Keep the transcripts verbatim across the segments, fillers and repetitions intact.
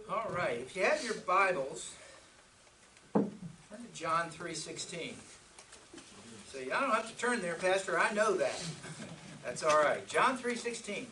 All right, if you have your Bibles, turn to John three sixteen. So I don't have to turn there, Pastor, I know that. That's all right. John three sixteen.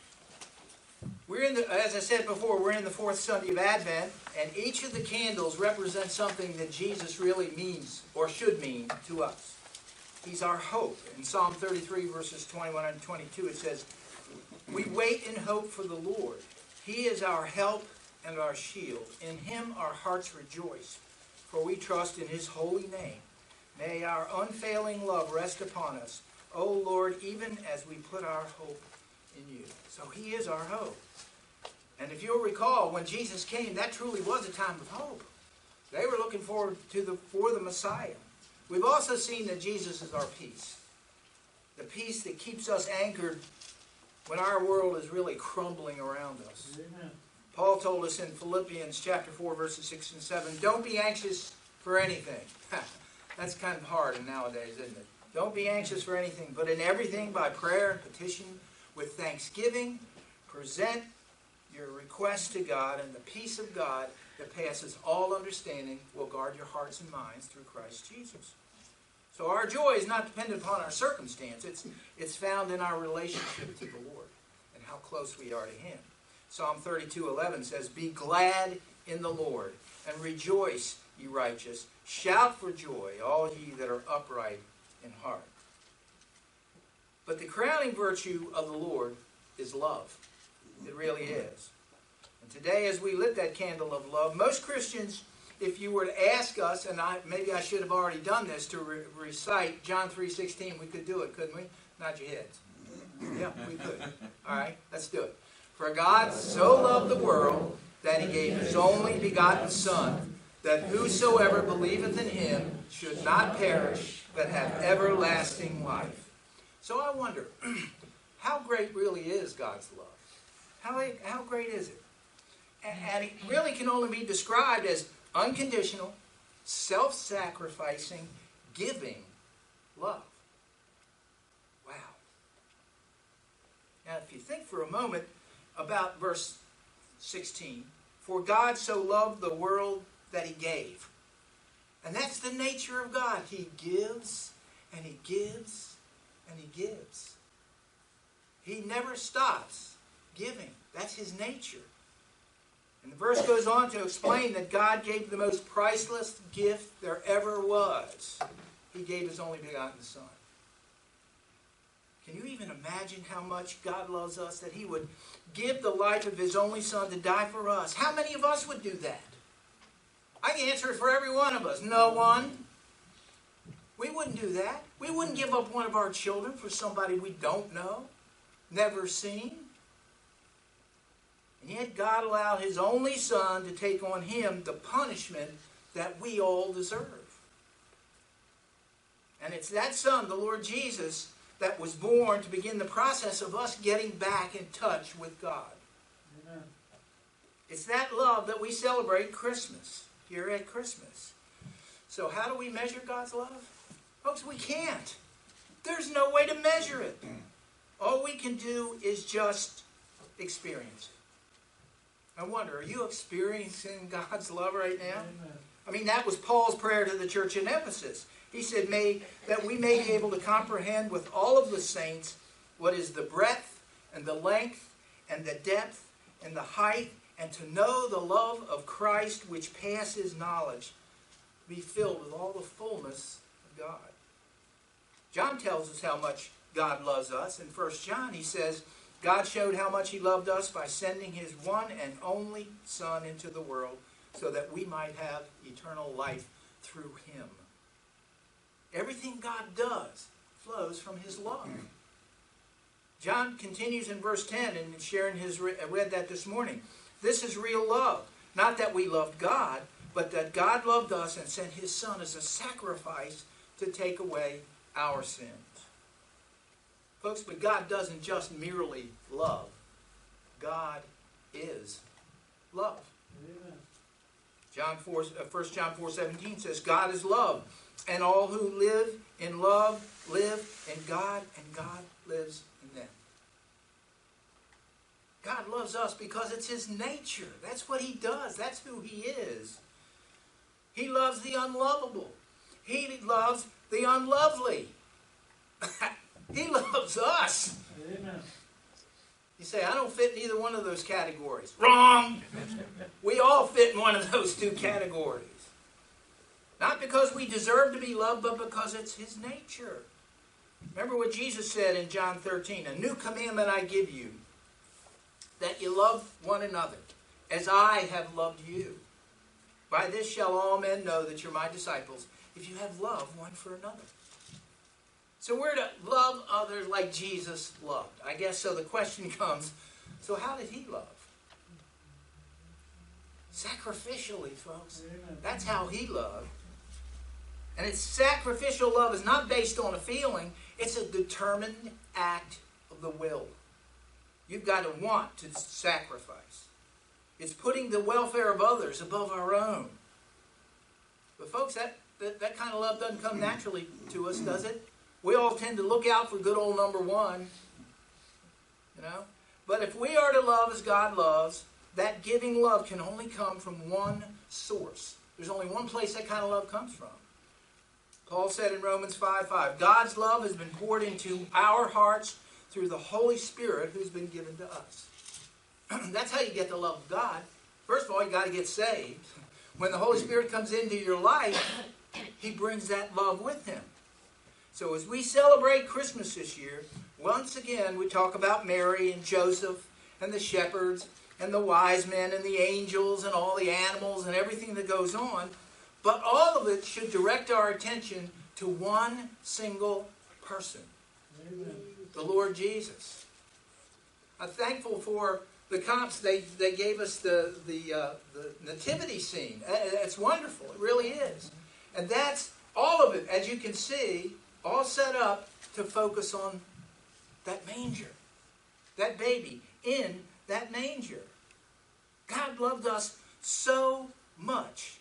We're in the, as I said before, we're in the fourth Sunday of Advent, and each of the candles represents something that Jesus really means, or should mean, to us. He's our hope. In Psalm thirty-three, verses twenty-one and twenty-two, it says, "We wait in hope for the Lord. He is our help and our shield. In Him our hearts rejoice, for we trust in His holy name. May our unfailing love rest upon us, O Lord, even as we put our hope in You." So He is our hope. And if you'll recall, when Jesus came, that truly was a time of hope. They were looking forward to the for the Messiah. We've also seen that Jesus is our peace. The peace that keeps us anchored when our world is really crumbling around us. Amen. Paul told us in Philippians chapter four, verses six and seven, "Don't be anxious for anything." That's kind of hard nowadays, isn't it? Don't be anxious for anything, but in everything by prayer and petition with thanksgiving, present your requests to God, and the peace of God that passes all understanding will guard your hearts and minds through Christ Jesus. So our joy is not dependent upon our circumstance. It's, it's found in our relationship to the Lord and how close we are to Him. Psalm thirty-two eleven says, "Be glad in the Lord, and rejoice, ye righteous. Shout for joy, all ye that are upright in heart." But the crowning virtue of the Lord is love. It really is. And today, as we lit that candle of love, most Christians, if you were to ask us, and I, maybe I should have already done this, to re recite John three sixteen, we could do it, couldn't we? Nod your heads. Yeah, we could. All right, let's do it. "For God so loved the world that He gave His only begotten Son, that whosoever believeth in Him should not perish, but have everlasting life." So I wonder, how great really is God's love? How, how great is it? And, and it really can only be described as unconditional, self-sacrificing, giving love. Wow. Now, if you think for a moment about verse sixteen, "For God so loved the world that He gave." And that's the nature of God. He gives, and He gives, and He gives. He never stops giving. That's His nature. And the verse goes on to explain that God gave the most priceless gift there ever was. He gave His only begotten Son. Can you even imagine how much God loves us, that He would give the life of His only Son to die for us? How many of us would do that? I can answer it for every one of us. No one. We wouldn't do that. We wouldn't give up one of our children for somebody we don't know, never seen. And yet God allowed His only Son to take on Him the punishment that we all deserve. And it's that Son, the Lord Jesus, that was born to begin the process of us getting back in touch with God. Amen. It's that love that we celebrate Christmas, here at Christmas. So how do we measure God's love? Folks, we can't. There's no way to measure it. All we can do is just experience it. I wonder, are you experiencing God's love right now? Amen. I mean, that was Paul's prayer to the church in Ephesus. He said, "May that we may be able to comprehend with all of the saints what is the breadth and the length and the depth and the height, and to know the love of Christ which passes knowledge, be filled with all the fullness of God." John tells us how much God loves us. In First John, he says, "God showed how much He loved us by sending His one and only Son into the world, so that we might have eternal life through Him." Everything God does flows from His love. John continues in verse ten, and Sharon has read that this morning. "This is real love. Not that we loved God, but that God loved us and sent His Son as a sacrifice to take away our sins." Folks, but God doesn't just merely love. God is love. Amen. John four, First John four seventeen says, "God is love, and all who live in love live in God, and God lives in them." God loves us because it's his nature. That's what he does. That's who he is. He loves the unlovable. He loves the unlovely. He loves us. Amen. You say, I don't fit in either one of those categories. Wrong! We all fit in one of those two categories. Not because we deserve to be loved, but because it's his nature. Remember what Jesus said in John thirteen, a new commandment I give you, that you love one another, as I have loved you. By this shall all men know that you're my disciples, if you have love one for another. So we're to love others like Jesus loved. I guess so the question comes, so how did he love? Sacrificially, folks. That's how he loved. And it's sacrificial love is not based on a feeling. It's a determined act of the will. You've got to want to sacrifice. It's putting the welfare of others above our own. But folks, that, that, that kind of love doesn't come naturally to us, does it? We all tend to look out for good old number one. You know? But if we are to love as God loves, that giving love can only come from one source. There's only one place that kind of love comes from. Paul said in Romans five five, God's love has been poured into our hearts through the Holy Spirit who's been given to us. That's how you get the love of God. First of all, you got to get saved. When the Holy Spirit comes into your life, he brings that love with him. So as we celebrate Christmas this year, once again we talk about Mary and Joseph and the shepherds and the wise men and the angels and all the animals and everything that goes on. But all of it should direct our attention to one single person. Amen. The Lord Jesus. I'm thankful for the comps. They, they gave us the, the, uh, the nativity scene. It's wonderful. It really is. And that's all of it, as you can see, all set up to focus on that manger. That baby in that manger. God loved us so much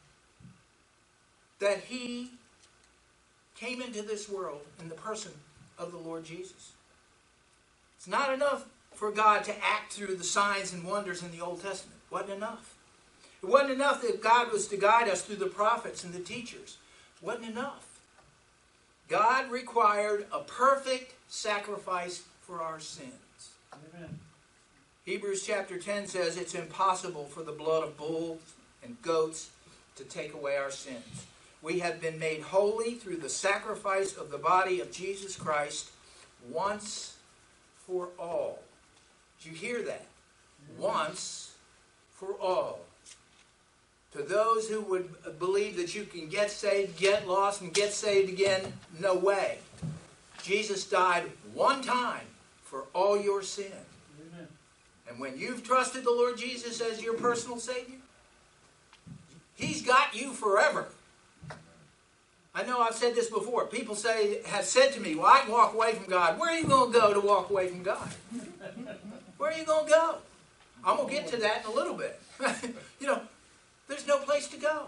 that he came into this world in the person of the Lord Jesus. It's not enough for God to act through the signs and wonders in the Old Testament. It wasn't enough. It wasn't enough that God was to guide us through the prophets and the teachers. It wasn't enough. God required a perfect sacrifice for our sins. Amen. Hebrews chapter ten says it's impossible for the blood of bulls and goats to take away our sins. We have been made holy through the sacrifice of the body of Jesus Christ once for all. Did you hear that? Once for all. To those who would believe that you can get saved, get lost, and get saved again, no way. Jesus died one time for all your sin. Amen. And when you've trusted the Lord Jesus as your personal Savior, he's got you forever. I know I've said this before. People say, have said to me, well, I can walk away from God. Where are you going to go to walk away from God? Where are you going to go? I'm going to get to that in a little bit. You know, there's no place to go.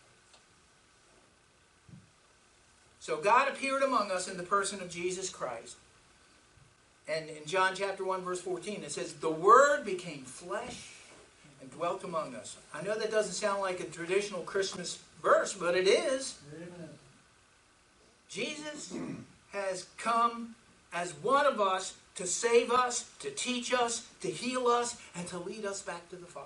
So God appeared among us in the person of Jesus Christ. And in John chapter one, verse fourteen, it says, the Word became flesh and dwelt among us. I know that doesn't sound like a traditional Christmas verse, but it is. Amen. Jesus has come as one of us to save us, to teach us, to heal us, and to lead us back to the Father.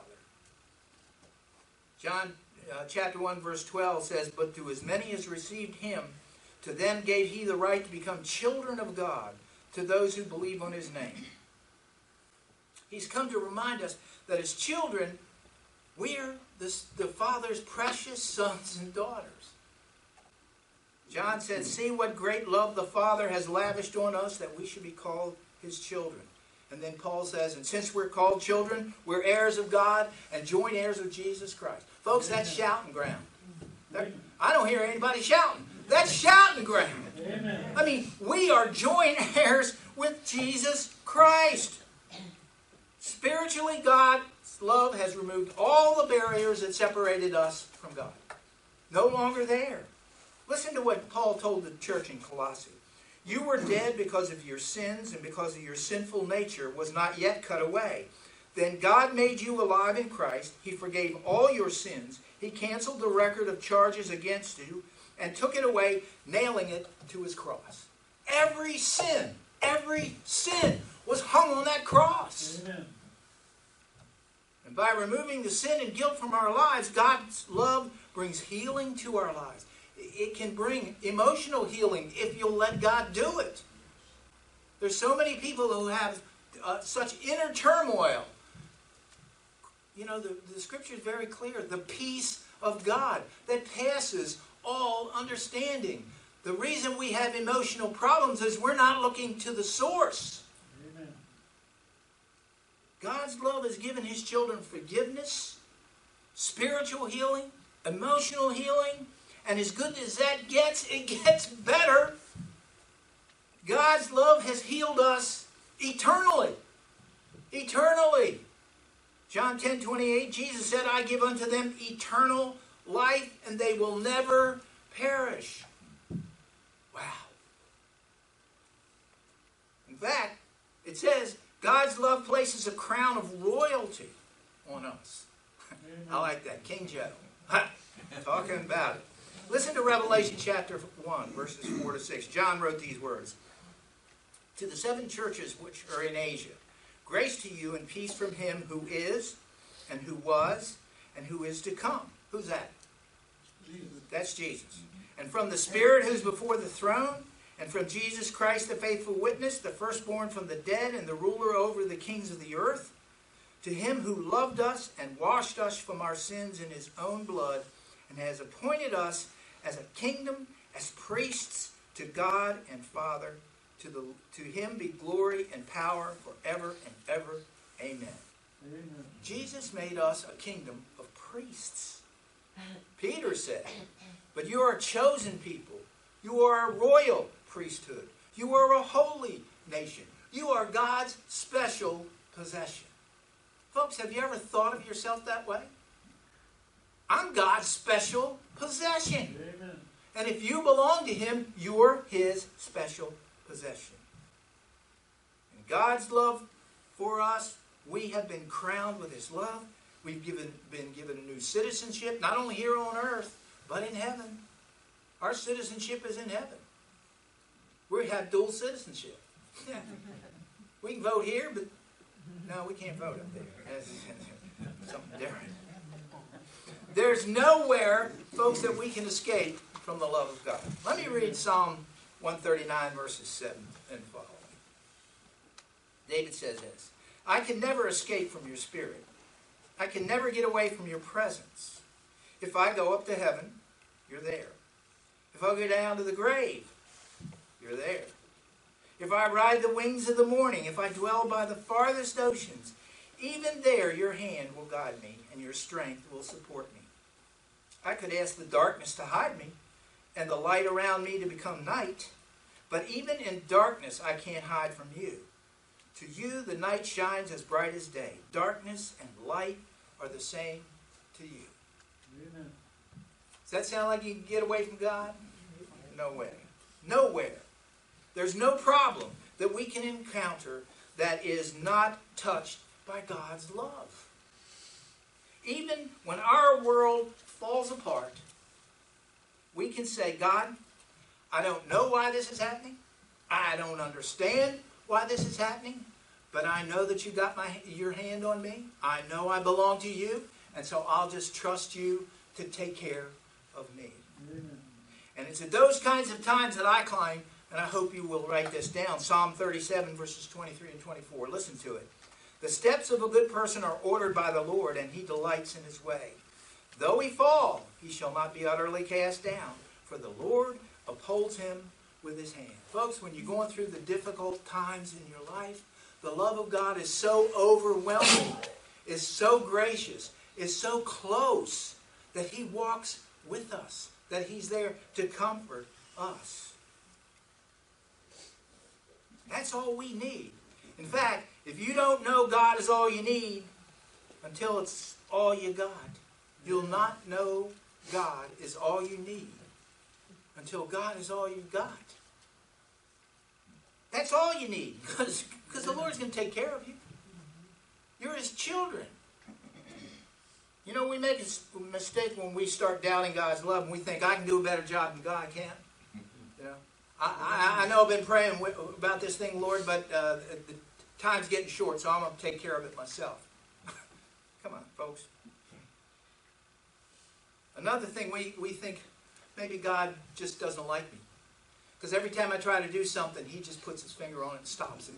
John uh, chapter one, verse twelve says, but to as many as received him, to them gave he the right to become children of God, to those who believe on his name. He's come to remind us that as children, we are the, the Father's precious sons and daughters. John said, see what great love the Father has lavished on us that we should be called his children. And then Paul says, and since we're called children, we're heirs of God and joint heirs of Jesus Christ. Folks, that's shouting ground. I don't hear anybody shouting. That's shouting ground. Amen. I mean, we are joint heirs with Jesus Christ. Spiritually, God's love has removed all the barriers that separated us from God. No longer there. Listen to what Paul told the church in Colossae. You were dead because of your sins and because of your sinful nature was not yet cut away. Then God made you alive in Christ. He forgave all your sins. He canceled the record of charges against you and took it away, nailing it to his cross. Every sin, every sin was hung on that cross. Amen. And by removing the sin and guilt from our lives, God's love brings healing to our lives. It can bring emotional healing if you'll let God do it. There's so many people who have uh, such inner turmoil. You know, the, the scripture is very clear. The peace of God that passes all understanding. The reason we have emotional problems is we're not looking to the source. Amen. God's love has given his children forgiveness, spiritual healing, emotional healing, and as good as that gets, it gets better. God's love has healed us eternally. Eternally. John ten twenty-eight, Jesus said, I give unto them eternal life, and they will never perish. Wow. In fact, it says, God's love places a crown of royalty on us. I like that. King Joe. Talking about it. Listen to Revelation chapter one, verses four to six. John wrote these words. To the seven churches which are in Asia, grace to you and peace from him who is, and who was, and who is to come. Who's that? Jesus. That's Jesus. And from the Spirit who's before the throne, and from Jesus Christ, the faithful witness, the firstborn from the dead, and the ruler over the kings of the earth, to him who loved us and washed us from our sins in his own blood, and has appointed us as a kingdom, as priests to God and Father. To, the, to him be glory and power forever and ever. Amen. Amen. Jesus made us a kingdom of priests. Peter said, but you are a chosen people. You are a royal priesthood. You are a holy nation. You are God's special possession. Folks, have you ever thought of yourself that way? I'm God's special possession. Amen. And if you belong to him, you're his special possession. In God's love for us, we have been crowned with his love. We've given, been given a new citizenship, not only here on earth, but in heaven. Our citizenship is in heaven. We have dual citizenship. We can vote here, but no, we can't vote up there. That's something different. There's nowhere, folks, that we can escape from the love of God. Let me read Psalm one thirty-nine, verses seven and following. David says this, I can never escape from your spirit. I can never get away from your presence. If I go up to heaven, you're there. If I go down to the grave, you're there. If I ride the wings of the morning, if I dwell by the farthest oceans, even there your hand will guide me and your strength will support me. I could ask the darkness to hide me and the light around me to become night, but even in darkness I can't hide from you. To you the night shines as bright as day. Darkness and light are the same to you. Amen. Does that sound like you can get away from God? Nowhere. Nowhere. There's no problem that we can encounter that is not touched by God's love. Even when our world falls apart, we can say, God, I don't know why this is happening. I don't understand why this is happening, but I know that you got my, your hand on me. I know I belong to you, and so I'll just trust you to take care of me. Amen. And it's at those kinds of times that I climb, and I hope you will write this down, Psalm thirty-seven, verses twenty-three and twenty-four. Listen to it. The steps of a good person are ordered by the Lord, and he delights in his way. Though he fall, he shall not be utterly cast down, for the Lord upholds him with his hand. Folks, when you're going through the difficult times in your life, the love of God is so overwhelming, is so gracious, is so close, that he walks with us, that he's there to comfort us. That's all we need. In fact, if you don't know God is all you need until it's all you got, you'll not know God is all you need until God is all you've got. That's all you need, because because the Lord's going to take care of you. You're His children. You know, we make a mistake when we start doubting God's love and we think, I can do a better job than God can. You know, I, I, I know I've been praying about this thing, Lord, but uh, the time's getting short, so I'm going to take care of it myself. Come on, folks. Another thing, we, we think maybe God just doesn't like me. Because every time I try to do something, He just puts His finger on it and stops it.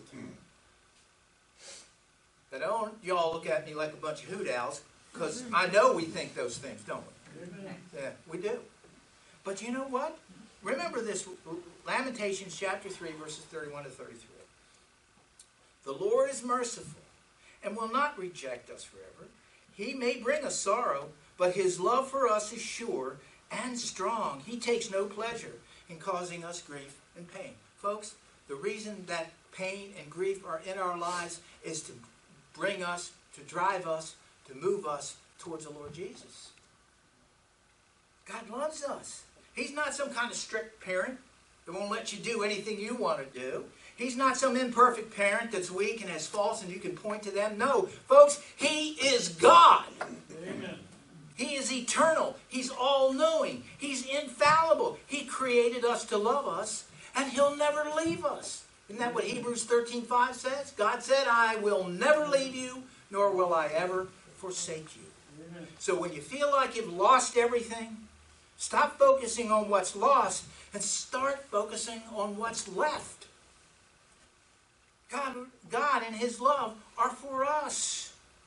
But don't y'all look at me like a bunch of hoot owls, because I know we think those things, don't we? Amen. Yeah, we do. But you know what? Remember this, Lamentations chapter three, verses thirty-one to thirty-three. The Lord is merciful and will not reject us forever. He may bring us sorrow, but His love for us is sure and strong. He takes no pleasure in causing us grief and pain. Folks, the reason that pain and grief are in our lives is to bring us, to drive us, to move us towards the Lord Jesus. God loves us. He's not some kind of strict parent that won't let you do anything you want to do. He's not some imperfect parent that's weak and has faults and you can point to them. No, folks, He is God. Amen. He is eternal. He's all-knowing. He's infallible. He created us to love us, and He'll never leave us. Isn't that what Hebrews thirteen five says? God said, I will never leave you, nor will I ever forsake you. Amen. So when you feel like you've lost everything, stop focusing on what's lost and start focusing on what's left. God, God and His love are for us.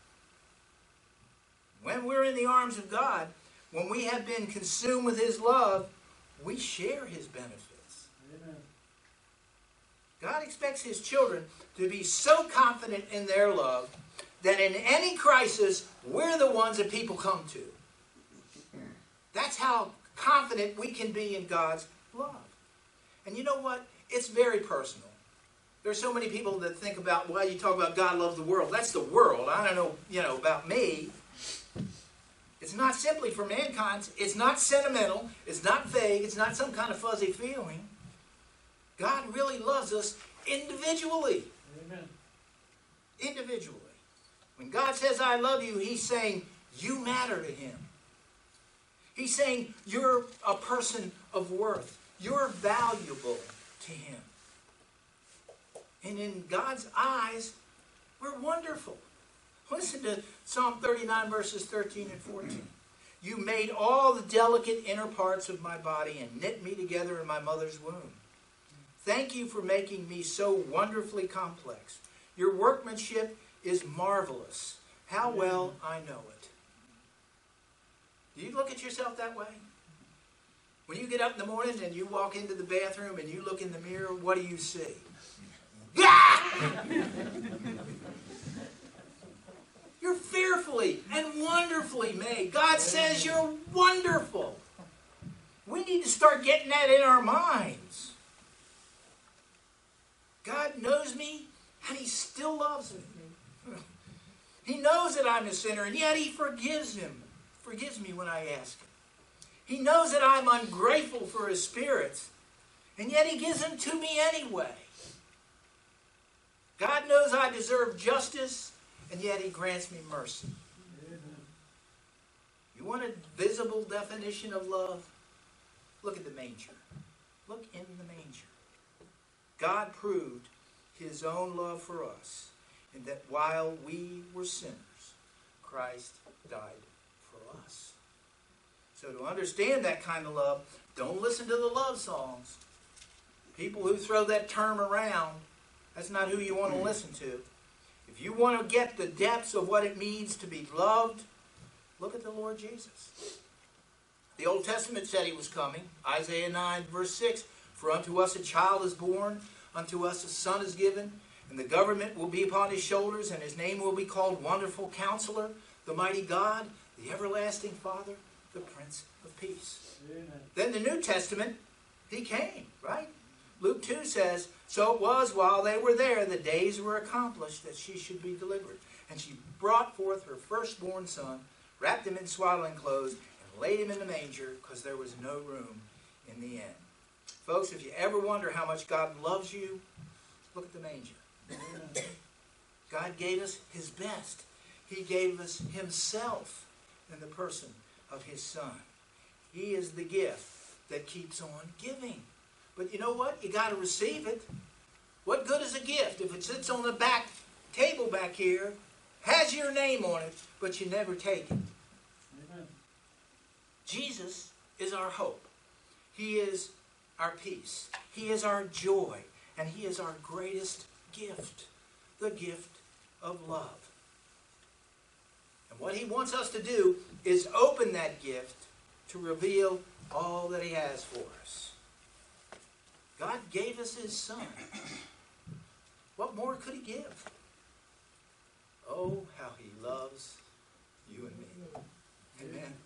When we're in the arms of God, when we have been consumed with His love, we share His benefits. Amen. God expects His children to be so confident in their love that in any crisis, we're the ones that people come to. That's how confident we can be in God's love. And you know what? It's very personal. There's so many people that think about, well, you talk about God loves the world. That's the world. I don't know, you know, about me. It's not simply for mankind. It's not sentimental. It's not vague. It's not some kind of fuzzy feeling. God really loves us individually. Amen. Individually. When God says, I love you, He's saying, you matter to Him. He's saying, you're a person of worth. You're valuable to Him. And in God's eyes, we're wonderful. Listen to Psalm thirty-nine, verses thirteen and fourteen. You made all the delicate inner parts of my body and knit me together in my mother's womb. Thank you for making me so wonderfully complex. Your workmanship is marvelous. How well I know it. Do you look at yourself that way? When you get up in the morning and you walk into the bathroom and you look in the mirror, what do you see? You're fearfully and wonderfully made. God says you're wonderful. We need to start getting that in our minds. God knows me, and He still loves me. He knows that I'm a sinner, and yet He forgives him, forgives me when I ask Him. He knows that I'm ungrateful for His Spirit, and yet He gives Him to me anyway. God knows I deserve justice, and yet He grants me mercy. Amen. You want a visible definition of love? Look at the manger. Look in the manger. God proved His own love for us, in that while we were sinners, Christ died for us. So to understand that kind of love, don't listen to the love songs. People who throw that term around, that's not who you want to listen to. If you want to get the depths of what it means to be loved, look at the Lord Jesus. The Old Testament said He was coming. Isaiah nine, verse six, for unto us a child is born, unto us a son is given, and the government will be upon His shoulders, and His name will be called Wonderful Counselor, the Mighty God, the Everlasting Father, the Prince of Peace. Amen. Then the New Testament, He came, right? Luke two says, so it was while they were there, the days were accomplished that she should be delivered. And she brought forth her firstborn son, wrapped him in swaddling clothes, and laid him in the manger, because there was no room in the inn. Folks, if you ever wonder how much God loves you, Look at the manger. Amen. God gave us His best. He gave us Himself in the person of His Son. He is the gift that keeps on giving. But you know what? You got to receive it. What good is a gift if it sits on the back table back here, has your name on it, but you never take it? Amen. Jesus is our hope. He is our peace. He is our joy. And He is our greatest gift, the gift of love. And what He wants us to do is open that gift to reveal all that He has for us. God gave us His Son. What more could He give? Oh, how He loves you and me. Amen.